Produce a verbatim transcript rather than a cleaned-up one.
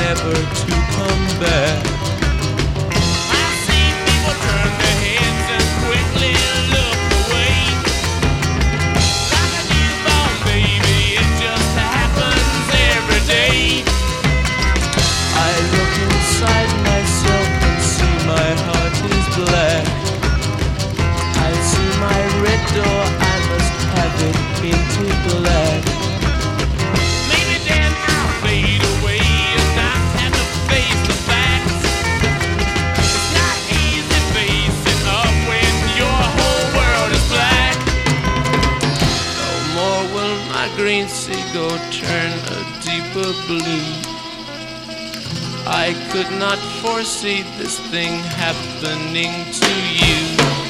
never to come back. I see people turn their heads and quickly look away. Like a newborn baby, it just happens every day. I look inside myself and see my heart is black. I see my red door, I must have it painted black. Maybe then I'll fade away and not have to face the facts. It's not easy facing up when your whole world is black. No more will my green seagull turn a deeper blue. I could not foresee this thing happening to you.